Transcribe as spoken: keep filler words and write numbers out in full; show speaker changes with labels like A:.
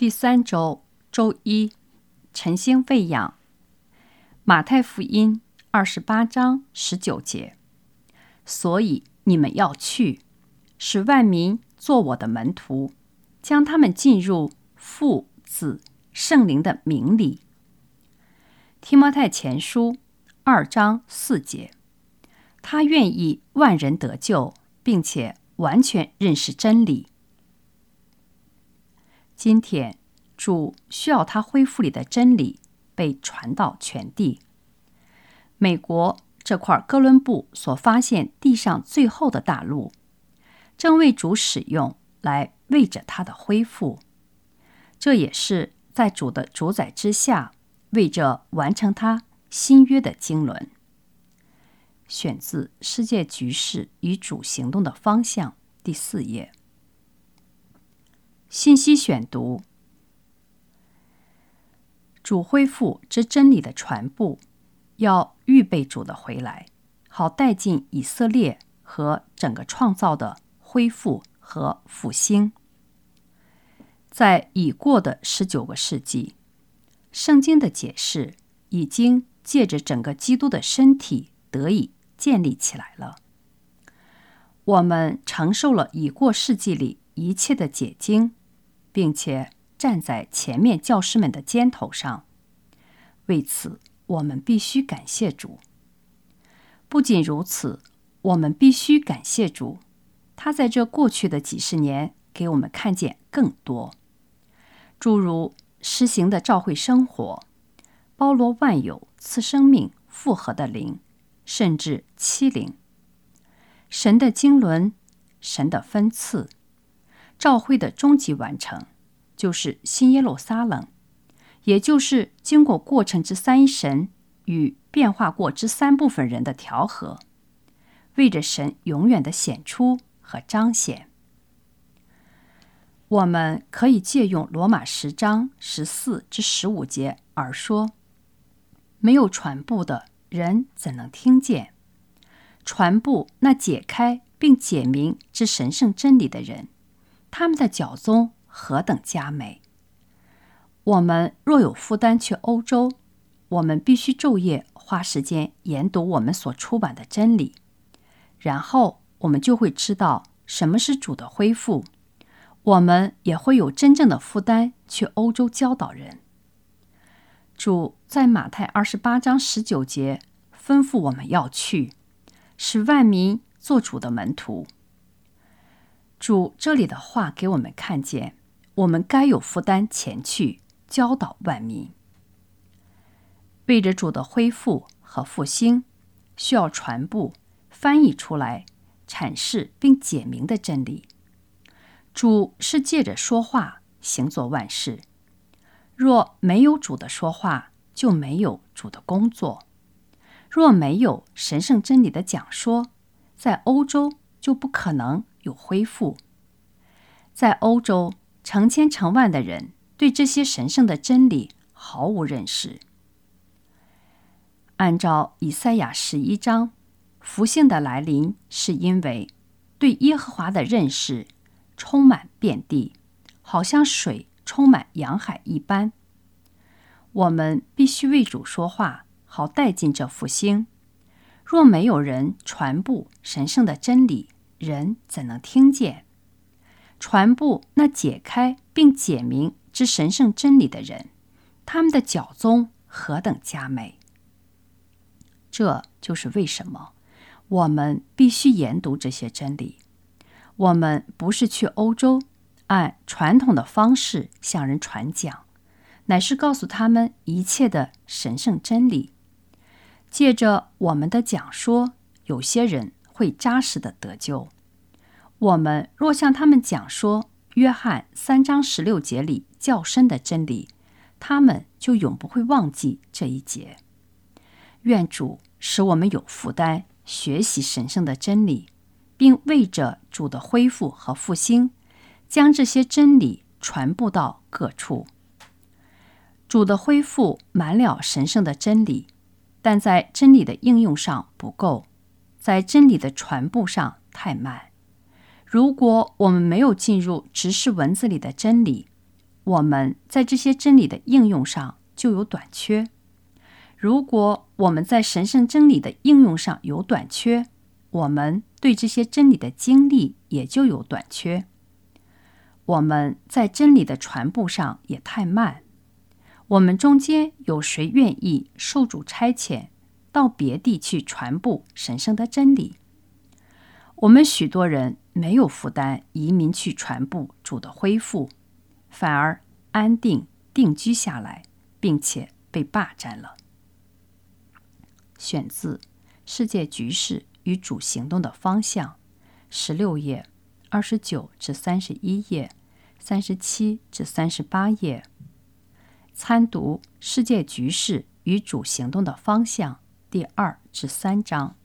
A: 第三周周一，晨星喂养。马太福音二十八章十九节。所以你们要去，使万民做我的门徒，将他们进入父、子、圣灵的名里。提摩太前书二章四节。他愿意万人得救，并且完全认识真理。今天主需要他恢复里的真理被传到全地。美国这块哥伦布所发现地上最后的大陆，正为主使用来为着他的恢复。这也是在主的主宰之下，为着完成他新约的经纶。选自《世界局势与主行动的方向》第四页。信息选读：主恢复之真理的传布，要预备主的回来，好带进以色列和整个创造的恢复和复兴。在已过的十九个世纪，圣经的解释已经借着整个基督的身体得以建立起来了。我们承受了已过世纪里一切的解经，并且站在前面教师们的肩头上。为此，我们必须感谢主。不仅如此，我们必须感谢主，他在这过去的几十年给我们看见更多，诸如施行的召会生活，包罗万有赐生命复活的灵，甚至欺凌。神的经纶，神的分赐，召会的终极完成，就是新耶路撒冷，也就是经过过程之三一神与变化过之三部分人的调和，为着神永远的显出和彰显。我们可以借用罗马十章十四至十五节而说：没有传布的人怎能听见？传布那解开并解明之神圣真理的人，他们的脚踪何等佳美！我们若有负担去欧洲，我们必须昼夜花时间研读我们所出版的真理，然后我们就会知道什么是主的恢复。我们也会有真正的负担去欧洲教导人。主在马太二十八章十九节吩咐我们要去，使万民做主的门徒。主这里的话给我们看见，我们该有负担前去教导万民。为着主的恢复和复兴，需要传布、翻译出来、阐释并解明的真理。主是借着说话行作万事，若没有主的说话，就没有主的工作。若没有神圣真理的讲说，在欧洲就不可能有恢复。在欧洲，成千成万的人对这些神圣的真理毫无认识。按照以赛亚十一章，复兴的来临是因为对耶和华的认识充满遍地，好像水充满洋海一般。我们必须为主说话，好带进这复兴。若没有人传布神圣的真理，人怎能听见？传布那解开并解明之神圣真理的人，他们的脚踪何等佳美！这就是为什么我们必须研读这些真理。我们不是去欧洲按传统的方式向人传讲，乃是告诉他们一切的神圣真理。借着我们的讲说，有些人会扎实的得救。我们若向他们讲说约翰三章十六节里较深的真理，他们就永不会忘记这一节。愿主使我们有负担学习神圣的真理，并为着主的恢复和复兴，将这些真理传布到各处。主的恢复满了神圣的真理，但在真理的应用上不够，在真理的传布上太慢。如果我们没有进入执事文字里的真理， 我们在这些真理的应用上就有短缺。如果我们在神圣真理的应用上有短缺，我们对这些真理的经历也就有短缺。我们在真理的传播上也太慢。我们中间有谁愿意受主差遣到别地去传播神圣的真理？我们许多人没有负担移民去传播主的恢复，反而安定定居下来，并且被霸占了。选自《世界局势与主行动的方向》，十六页，二十九至三十一页，三十七至三十八页。参读《世界局势与主行动的方向》第二至三章。